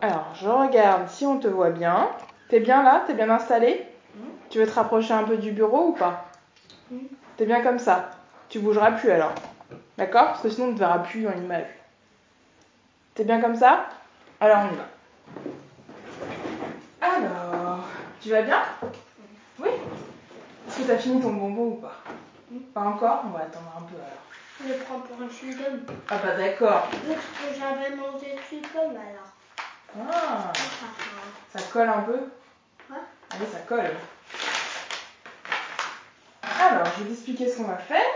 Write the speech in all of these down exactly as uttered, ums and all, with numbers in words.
Alors, je regarde si on te voit bien. T'es bien là? T'es bien installé? Mmh. Tu veux te rapprocher un peu du bureau ou pas? Mmh. T'es bien comme ça? Tu bougeras plus alors. D'accord? Parce que sinon on ne te verra plus dans l'image. T'es bien comme ça? Alors on y va. Alors, tu vas bien? Oui? Est-ce que t'as fini ton bonbon ou pas? Mmh. Pas encore? On va attendre un peu alors. Je le prends pour un chewing-gum. Ah bah d'accord. Parce que j'avais mangé le chewing-gum alors. Ah, ça colle un peu? Ouais. Allez, ça colle. Alors, je vais t'expliquer ce qu'on va faire.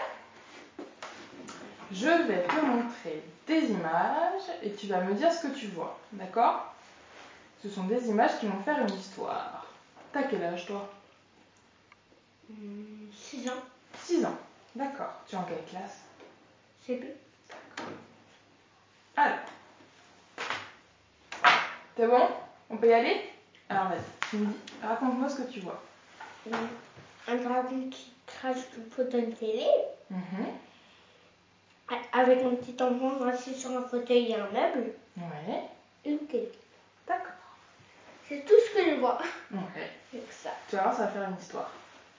Je vais te montrer des images et tu vas me dire ce que tu vois. D'accord? Ce sont des images qui vont faire une histoire. T'as quel âge toi? six ans. six ans. D'accord. Tu es en quelle classe? C P. D'accord. Alors. C'est bon? On peut y aller? Alors vas-y, tu me dis, raconte-moi ce que tu vois. Un dragon qui crache du fauteuil télé. Mmh. Avec un petit enfant assis sur un fauteuil et un meuble. Ouais. Une télé. D'accord. C'est tout ce que je vois. Ouais. C'est ça. Tu vas voir, ça va faire une histoire.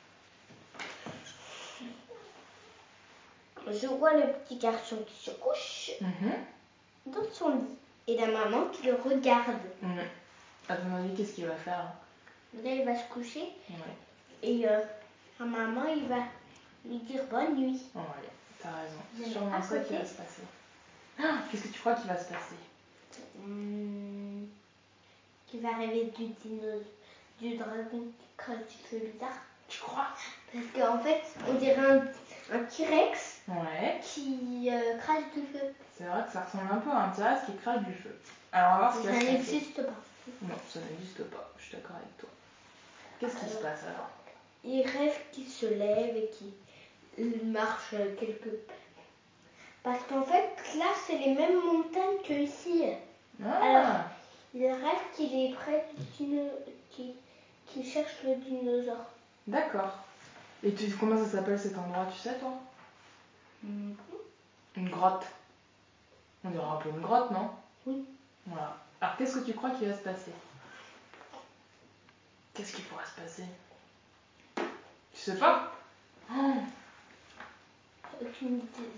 Je vois le petit garçon qui se couche mmh. dans son lit. Et la maman qui le regarde. Mmh. À ton avis, qu'est-ce qu'il va faire? Là, il va se coucher. Ouais. Et euh, sa maman, il va lui dire bonne nuit. Ouais, t'as raison. C'est sûrement ça qui va se passer. Ah, qu'est-ce que tu crois qu'il va se passer? Mmh, Qu'il va rêver du dino, du dragon qui crache du feu bizarre. Tu crois? Parce qu'en fait, on dirait un, un T-Rex ouais. qui euh, crache du feu. C'est vrai que ça ressemble un peu à un T-Rex qui crache du feu. Alors on va voir ce qui va se passer. Ça n'existe pas. Non, ça n'existe pas. Je suis d'accord avec toi. Qu'est-ce qui alors, se passe alors? Il rêve qu'il se lève et qu'il marche quelque part. Parce qu'en fait, là, c'est les mêmes montagnes que ici. Ah. Alors, il rêve qu'il est près du dino... qu'il qu'il cherche le dinosaure. D'accord. Et tu, comment ça s'appelle cet endroit, tu sais, toi? Mmh. Une grotte. On dirait un peu une grotte, non? Oui. Voilà. Alors, qu'est-ce que tu crois qu'il va se passer? Qu'est-ce qui pourrait se passer? Tu sais pas? Oh. Aucune idée.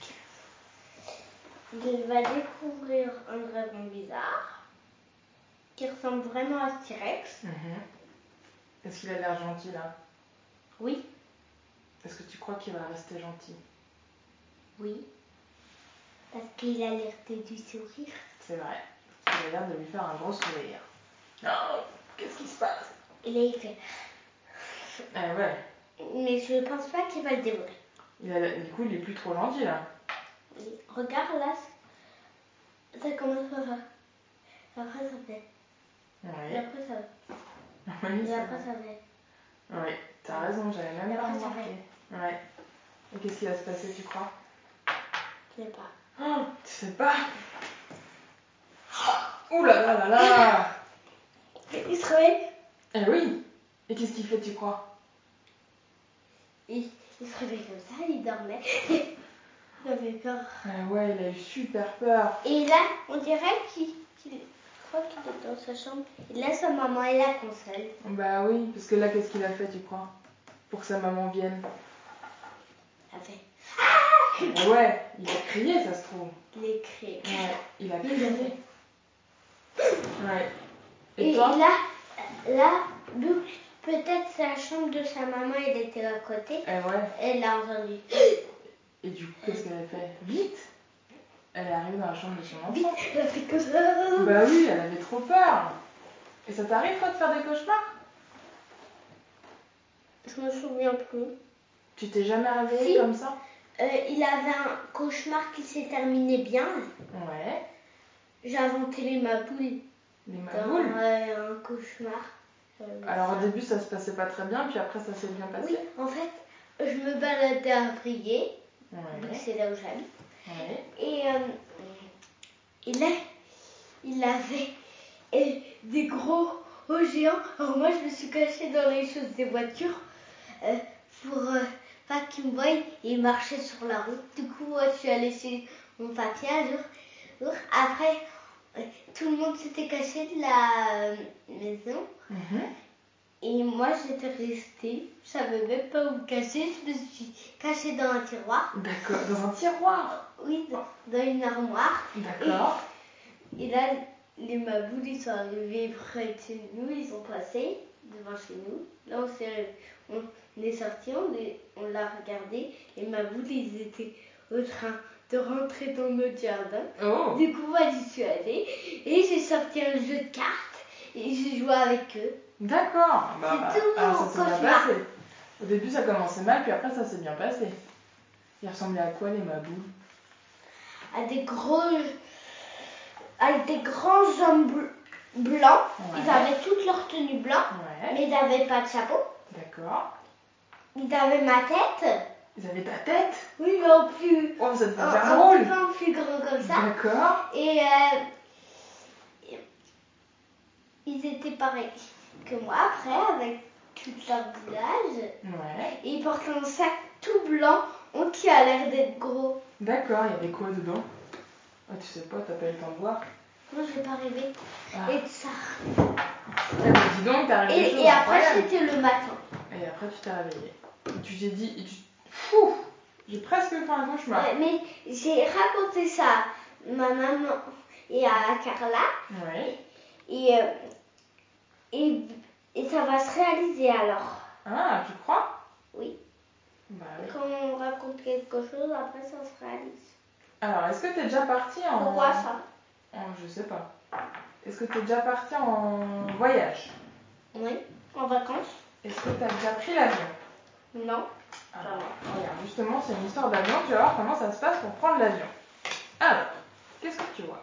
Il va découvrir un dragon bizarre qui ressemble vraiment à ce T-Rex. Mmh. Est-ce qu'il a l'air gentil là? Oui. Est-ce que tu crois qu'il va rester gentil? Oui. Parce qu'il a l'air de lui sourire. C'est vrai. Il a l'air de lui faire un gros sourire. Oh, qu'est-ce qui se passe? Et là, il fait... Eh ouais. Mais je pense pas qu'il va le dévorer. Il a, du coup, il est plus trop gentil là. Regarde là, ça commence à faire. Après ça fait. Oui. Et après ça va. Oui, et après ça fait. Oui, t'as raison, j'avais même pas remarqué. Ouais. Et qu'est-ce qui va se passer, tu crois? Je sais pas. Oh, tu sais pas? Ouh là là là là. Il se réveille. Eh oui. Et qu'est-ce qu'il fait, tu crois? il, il se réveille comme ça, il dormait. Il avait peur. Ah ouais, il a eu super peur. Et là, on dirait qu'il qu croit qu'il est dans sa chambre. Il laisse sa maman et la console. Bah oui, parce que là, qu'est-ce qu'il a fait, tu crois? Pour que sa maman vienne. Il a fait. Ah ouais, il a crié, ça se trouve. Il a crié. Ouais, il a crié. Ouais. Et, et toi? là, là, peut-être c'est la chambre de sa maman, elle était à côté. Eh ouais. Elle l'a entendu. Et du coup, qu'est-ce qu'elle a fait? Vite! Elle est arrivée dans la chambre de son enfant. Vite, elle a fait comme ça. Bah oui, elle avait trop peur. Et ça t'arrive, toi, de faire des cauchemars? Je me souviens plus. Tu t'es jamais réveillée si. comme ça? euh, Il avait un cauchemar qui s'est terminé bien. Ouais. J'ai inventé les maboules. Les maboules? Dans euh, un cauchemar. Euh, Alors ça. au début, ça se passait pas très bien, puis après, ça s'est bien passé? Oui, en fait, je me baladais à Briey. Ouais. Donc c'est là où j'habite. Ouais. Et, euh, et là, il avait euh, des gros hauts géants. Alors moi, je me suis cachée dans les choses des voitures euh, pour euh, pas qu'ils me voient. Et il marchait sur la route. Du coup, moi, je suis allée chez mon papy un jour. Après, tout le monde s'était caché de la euh, maison. Mmh. Et moi, j'étais restée. Je savais même pas où me cacher. Je me suis cachée dans un tiroir. D'accord. Dans un tiroir? Oui, dans, dans une armoire. D'accord. Et, et là, les maboules, ils sont arrivés près de chez nous. Ils sont passés devant chez nous. Là, on, s'est, on, on est sortis, on, les, on l'a regardé. Les maboules, ils étaient au train de rentrer dans notre jardin. Oh. Du coup, moi, j'y suis allée. Et j'ai sorti un jeu de cartes. Et j'ai joué avec eux. D'accord. Bah, c'est tout mon alors ça s'est bien cauchemar. passé. Au début, ça commençait mal, puis après, ça s'est bien passé. Ils ressemblaient à quoi, les maboules? À des gros... Avec des grands hommes bl- blancs. Ouais. Ils avaient toute leur tenue blanche. Ouais. Mais ils n'avaient pas de chapeau. D'accord. Ils avaient ma tête. Ils avaient ta tête? Oui, mais en plus... Oh, ça devait un, faire un drôle. petit peu en plus grand comme ça. D'accord. Et... Euh, ils étaient pareils que moi après, avec tout leur visage. Ouais. Et ils portaient un sac tout blanc qui a l'air d'être gros. D'accord, il y avait quoi dedans? Ah, tu sais pas, t'as pas eu le temps de voir. Moi, j'ai pas rêvé. Ah. Et de ça. Eh ben, dis donc, t'as rêvé des Et, choses et après, incroyables. c'était le matin. Et après, tu t'es réveillée. Et tu t'es dit, et tu... Fou, j'ai presque fait un cauchemar. Ouais, mais j'ai raconté ça à ma maman et à Carla. Ouais. Et, euh, et, et ça va se réaliser alors. Ah, tu crois? Oui. Bah oui. Quand on raconte quelque chose, après ça se réalise. Alors, est-ce que t'es déjà parti en... Pourquoi ça? en... Je sais pas. Est-ce que t'es déjà parti en voyage? Oui. En vacances? Est-ce que t'as déjà pris l'avion? Non. Alors, regarde, justement, c'est une histoire d'avion. Tu vas voir comment ça se passe pour prendre l'avion. Alors, qu'est-ce que tu vois?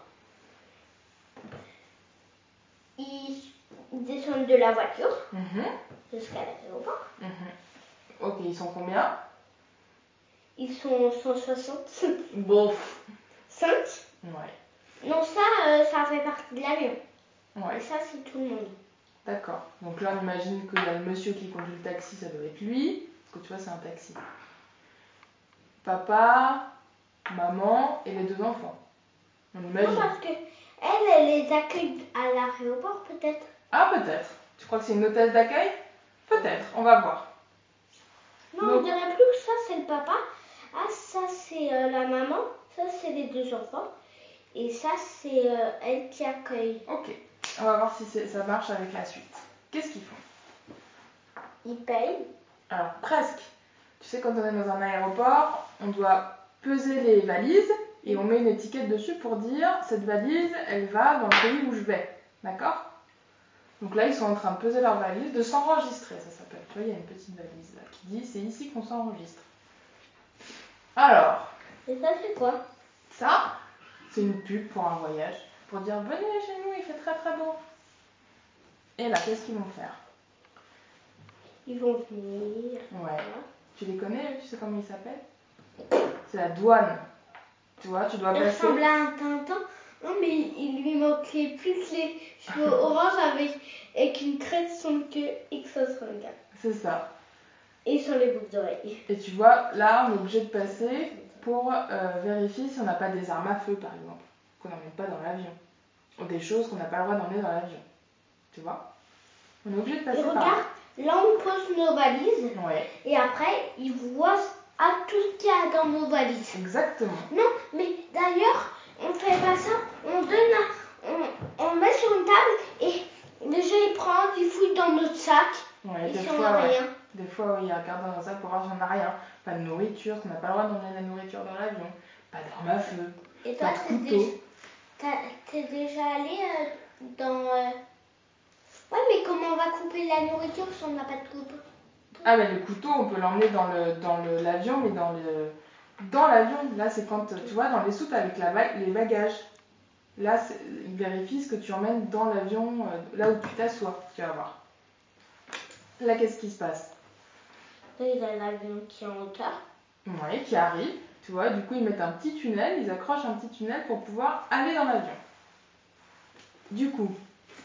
Ils descendent de la voiture Mhm. jusqu'à l'aéroport. Mhm. Ok, ils sont combien? Ils sont cent soixante. Bof. cinq? Ouais. Non, ça, euh, ça fait partie de l'avion. Ouais. Et ça, c'est tout le monde. D'accord. Donc là, on imagine qu'il y a le monsieur qui conduit le taxi, ça doit être lui. Parce que tu vois, c'est un taxi. Papa, maman et les deux enfants. On imagine. Non, parce que elle, elle les accueille à l'aéroport, peut-être. Ah, peut-être. Tu crois que c'est une hôtesse d'accueil? Peut-être. On va voir. Non, Donc... on dirait plus que ça, c'est le papa. Ah, ça, c'est euh, la maman. Ça, c'est les deux enfants. Et ça, c'est euh, elle qui accueille. Ok. On va voir si ça marche avec la suite. Qu'est-ce qu'ils font? Ils payent. Alors, presque. Tu sais, quand on est dans un aéroport, on doit peser les valises et on met une étiquette dessus pour dire cette valise, elle va dans le pays où je vais. D'accord? Donc là, ils sont en train de peser leur valise, de s'enregistrer, ça s'appelle. Tu vois, il y a une petite valise là qui dit c'est ici qu'on s'enregistre. Alors. Et ça, c'est quoi? Ça, c'est une pub pour un voyage. Pour dire venez chez nous, il fait très très beau. Et là, qu'est-ce qu'ils vont faire? Ils vont venir. Ouais. Tu les connais, tu sais comment ils s'appellent? C'est la douane. Tu vois, tu dois Il passer. ressemble à un Tintin. Non, mais il lui manquait plus que les cheveux orange avec, avec une crête sur le queue et que ça se regarde. C'est ça. Et sur les boucles d'oreilles. Et tu vois, là, on est obligé de passer pour euh, vérifier si on n'a pas des armes à feu, par exemple, qu'on n'emmène pas dans l'avion. Ou des choses qu'on n'a pas le droit d'emmener dans l'avion. Tu vois? On est obligé de passer et par regarde, là. là, on pose nos valises. Ouais. Et après, ils voient à tout ce qu'il y a dans nos valises. Exactement. Non, mais d'ailleurs, on fait pas ça. On donne, un, on, on met sur une table et les gens ils prennent, ils fouillent dans notre sac. Ouais, et des si fois, on n'a ouais. rien. Des fois, oui, ils regardent dans un sac pour voir si on n'a rien. Pas de nourriture, qu'on n'a pas le droit d'emmener la nourriture dans l'avion. Pas d'armes à feu. Et toi, pas de t'es couteau. déjà, t'es déjà allé euh, dans... Euh... Ouais, mais comment on va couper la nourriture si on n'a pas de couteau? Ah, mais le couteau, on peut l'emmener dans le dans le l'avion, mais dans le dans l'avion. Là, c'est quand, tu vois, dans les soutes avec la, les bagages. Là, ils vérifient ce que tu emmènes dans l'avion, euh, là où tu t'assois, tu vas voir. Là, qu'est-ce qui se passe? Là, il y a l'avion qui est en hauteur. Oui, qui arrive. Tu vois, du coup, ils mettent un petit tunnel, ils accrochent un petit tunnel pour pouvoir aller dans l'avion. Du coup...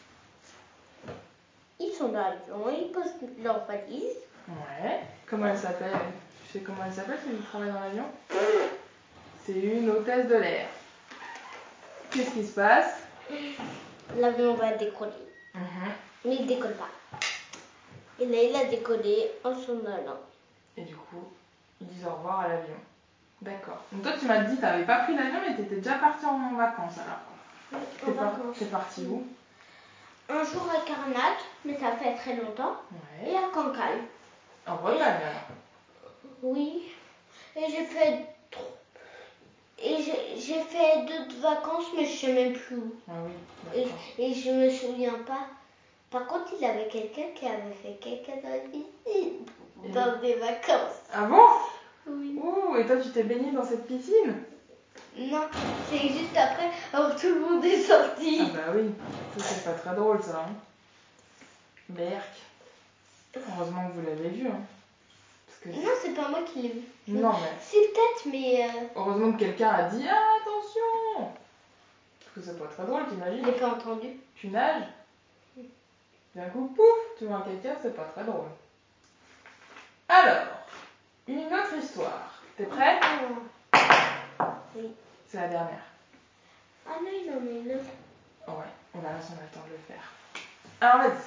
Ils sont dans l'avion, ils posent leur valise. Ouais. Comment elle s'appelle? Tu sais comment elle s'appelle, celle qui travaille dans l'avion? C'est une hôtesse de l'air. Qu'est-ce qui se passe? l'avion va décoller. Mmh. Mais il décolle pas. Et là, il a décollé en s'en allant. Et du coup, ils disent au revoir à l'avion. D'accord. Donc toi, tu m'as dit que tu n'avais pas pris l'avion, mais tu étais déjà parti en vacances alors. Oui, T'es en par... vacances. T'es parti où? Un jour à Carnac, mais ça fait très longtemps. Ouais. Et à Cancale. En Bretagne alors? Oui. Et j'ai fait trop. Et j'ai, j'ai fait d'autres vacances, mais je sais même plus où. Ah oui, Et, d'accord. et je me souviens pas. Par contre, il y avait quelqu'un qui avait fait caca dans la piscine. Et... Dans des vacances. Ah bon? Oui. Ouh, et toi tu t'es baigné dans cette piscine? Non, c'est juste après, alors tout le monde est sorti. Ah bah oui, ça c'est pas très drôle ça. Hein. Berk. Heureusement que vous l'avez vu. Hein. Parce que... Non, c'est pas moi qui l'ai vu. Non mais... Si peut-être, mais... Euh... Heureusement que quelqu'un a dit ah, attention. Parce que c'est pas très drôle, t'imagines? Je l'ai pas entendu. Tu nages, d'un coup, pouf, tu vois quelqu'un, c'est pas très drôle. Alors, une autre histoire. T'es prête? Oui. C'est la dernière. Ah non, il en met une autre. Ouais, on va laisser, on a le temps de le faire. Alors vas-y.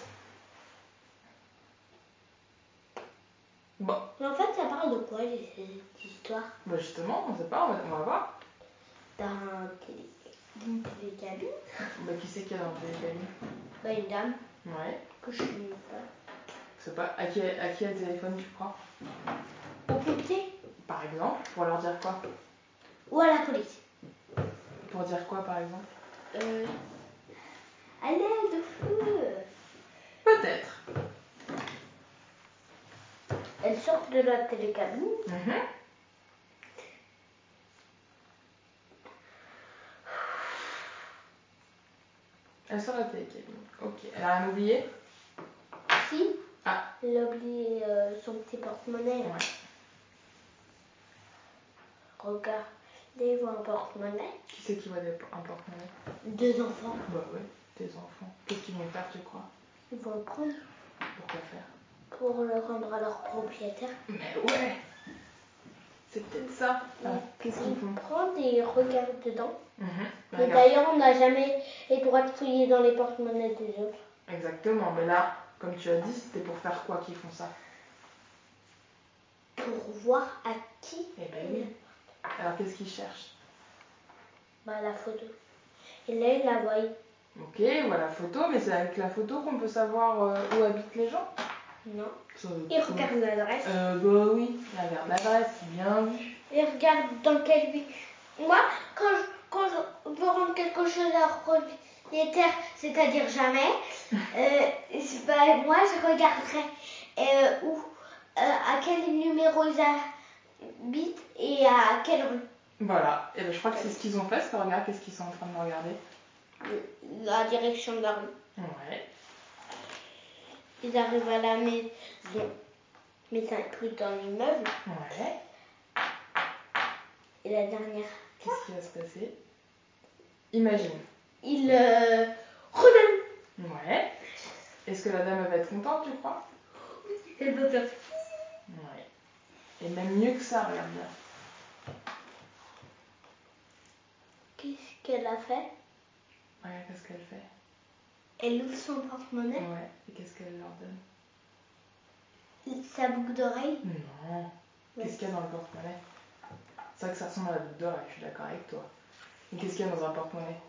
Bon. Mais en fait, ça parle de quoi, cette histoire? Bah justement, on sait pas, on va, on va voir. D'un télé... D'une télécabine. Bah qui c'est qu'il y a dans le télécabine? Bah une dame. Ouais. Que je connais pas. C'est pas. À qui, à qui elle téléphone, tu crois? Au pompier. Par exemple, pour leur dire quoi? Ou à la police. Pour dire quoi, par exemple? Euh... À l'aide, au feu. Peut-être. Elle sort de la télécabine. Mmh. Elle sort de la télécabine. Ok. Elle a rien oublié? Si. Ah. Elle a oublié euh, son petit porte-monnaie. Ouais. Regardez, voit un porte-monnaie. Qui c'est qui voit des, un porte-monnaie? Deux enfants. Bah ouais, tes enfants. Qu'est-ce qu'ils vont faire, tu crois? Ils vont le prendre. Pourquoi faire? Pour le rendre à leur propriétaire. Mais ouais. C'est peut-être ça. Ah, qu'est-ce qu'ils font? Ils prennent et ils regardent dedans. Mmh. Et d'ailleurs, on n'a jamais eu le droit de fouiller dans les porte-monnaies des autres. Exactement, mais là, comme tu as dit, c'était pour faire quoi qu'ils font ça? Pour voir à qui. Eh ben oui. Alors qu'est-ce qu'ils cherchent? Bah la photo. Et là, ils la voient. Ok, voilà la photo, mais c'est avec la photo qu'on peut savoir euh, où habitent les gens? Non. Ça, Ils regardent l'adresse. Euh, bah oui, ils regardent l'adresse, bien vu. Ils regardent dans quelle ville. Moi, quand je, quand je veux rendre quelque chose à leur propriétaire, c'est-à-dire jamais, euh, c'est pas, moi, je regarderai euh, où, euh, à quel numéro ils habitent et à quelle rue. Voilà, et ben, je crois que c'est ce qu'ils ont fait, c'est regarde qu'est-ce qu'ils sont en train de regarder. La direction de la rue. Ouais. Ils arrivent à la maison, mais ça est plus dans l'immeuble. Ouais. Et la dernière. Qu'est-ce qui va se passer? Imagine. Ils euh, reviennent. Ouais. Est-ce que la dame elle va être contente, tu crois? Elle va faire. Ouais. Et même mieux que ça, regarde bien. Qu'est-ce qu'elle a fait? Regarde qu'est-ce qu'elle fait. Elle ouvre son porte-monnaie. Ouais. Et qu'est-ce qu'elle leur donne? Sa boucle d'oreille. Non. Ouais. Qu'est-ce qu'il y a dans le porte-monnaie? C'est vrai que ça ressemble à la boucle d'oreille, je suis d'accord avec toi. Et qu'est-ce qu'il y a dans un porte-monnaie?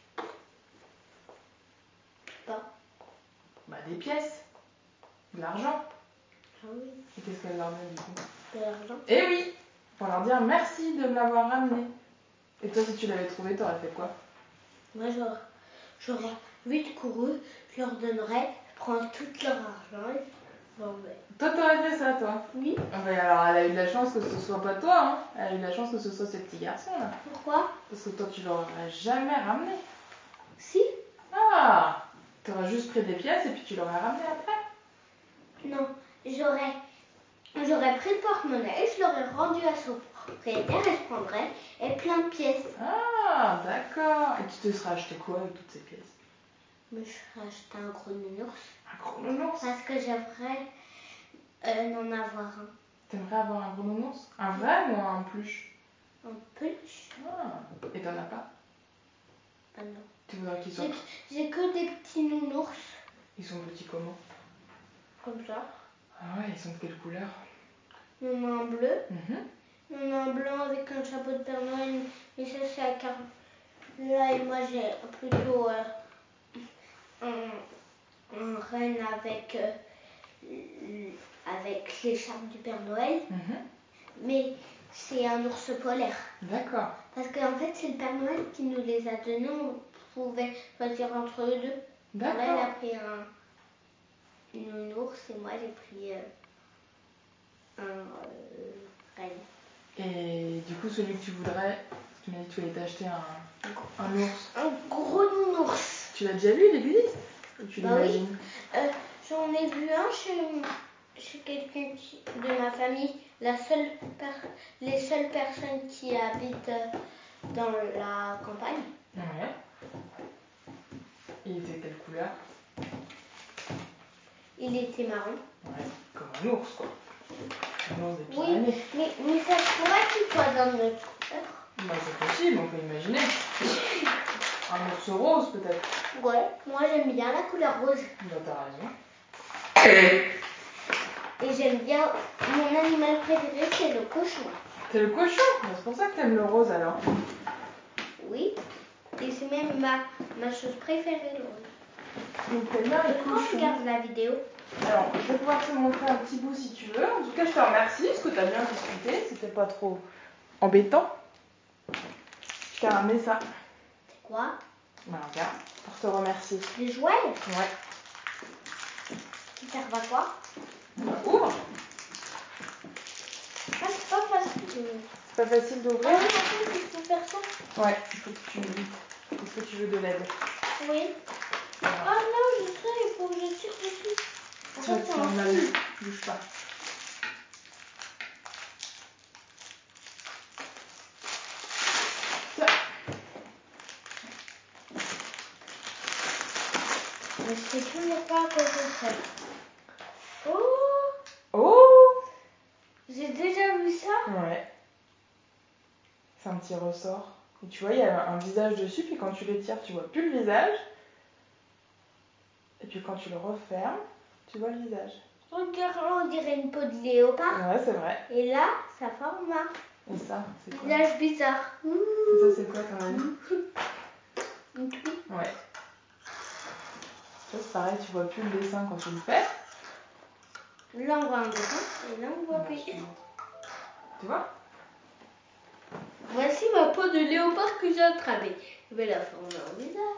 Pas. Bah des pièces. De l'argent. Ah oui. Et qu'est-ce qu'elle leur donne du coup? De l'argent. Eh oui. Pour leur dire merci de me l'avoir ramené. Et toi, si tu l'avais trouvé, t'aurais fait quoi? Moi, j'aurais, j'aurais vite couru, je leur donnerais, je prends tout leur argent et bon, ben. Toi, t'aurais fait ça, toi? Oui. Ah bah alors, elle a eu de la chance que ce soit pas toi, hein. Elle a eu de la chance que ce soit ces petits garçons-là. Pourquoi? Parce que toi, tu l'aurais jamais ramené. Si. Ah. T'aurais juste pris des pièces et puis tu l'aurais ramené après. Non, j'aurais, j'aurais pris le porte-monnaie, je l'aurais rendu à son propriétaire et je prendrais et plein de pièces. Ah, d'accord. Et tu te serais acheté quoi avec toutes ces pièces? Mais je serais acheté un gros nounours. Un gros nounours? Parce que j'aimerais euh, en avoir un. T'aimerais avoir un gros nounours? Un vrai ou un peluche? Un peluche. Ah. Et t'en as pas? Ah non. Tu voudrais qu'ils soient... J'ai, j'ai que des petits nounours. Ils sont petits comment? Comme ça. Ah ouais, ils sont de quelle couleur? Il y en a un bleu. Mm-hmm. Il y en a un blanc avec un chapeau de Père Noël. Mais ça, c'est à Car... Là, et moi, j'ai plutôt euh, un, un renne avec, euh, avec l'écharpe du Père Noël. Mm-hmm. Mais c'est un ours polaire. D'accord. Parce qu'en fait, c'est le Père Noël qui nous les a donnés. On pouvait choisir entre eux deux. D'accord. Là, elle a pris un, une ours et moi, j'ai pris euh, un euh, renne. Et du coup, celui que tu voudrais, tu m'as dit que tu voulais t'acheter un, un ours. Un gros nounours. Tu l'as déjà vu, il existe? Ou tu bah l'imagines? Oui. Euh, j'en ai vu un chez, chez quelqu'un qui, de ma famille. La seule per, les seules personnes qui habitent dans la campagne. Ouais. Il était quelle couleur? Il était marron. Ouais, comme un ours, quoi. Un ours des Oui, Pyrénées. mais, mais ça se pourrait qu'il soit dans notre couleur. Bah, c'est possible, on peut imaginer. Un ours rose, peut-être. Ouais, moi j'aime bien la couleur rose. Bah, t'as raison. Et j'aime bien, mon animal préféré, c'est le cochon. C'est le cochon? Bah, c'est pour ça que t'aimes le rose, alors. Oui, et c'est même ma, ma chose préférée, le rose. Donc, t'aimes bien les Quand cochons. on regarde la vidéo. Alors, je vais pouvoir te montrer un petit bout si tu veux. En tout cas, je te remercie parce que tu as bien discuté. C'était pas trop embêtant. Je t'ai ramené ça. C'est quoi? Bah, regarde, pour te remercier. Des jouets? Ouais. Qui servent à quoi? Bah, ouvre. Ah, c'est pas facile. C'est pas facile Ah d'ouvrir. oui, en fait, il faut faire ça. Ouais, il faut que tu... Est-ce que tu veux de l'aide? Oui. Voilà. Ah non, je sais, il faut que je tire dessus. En Tiens, fait, c'est tiens, un mal. fil. Bouge pas. Tiens. Mais je sais toujours pas à quoi ça sert. Oh, Oh! j'ai déjà vu ça. Ouais. C'est un petit ressort. Et tu vois, il y a un visage dessus, puis quand tu les tires, tu vois plus le visage. Et puis quand tu le refermes, tu vois le visage. Regarde, on dirait une peau de léopard. Ouais, c'est vrai. Et là, ça forme un Et ça, c'est quoi? visage bizarre. Et ça, c'est quoi, ton ami? Une truie. Ouais. Ça, c'est pareil, tu vois plus le dessin quand tu le fais. Là, on voit un dessin et là, on voit plus. Tu vois? Voici ma peau de léopard que j'ai attrapée. Je vais la former en visage.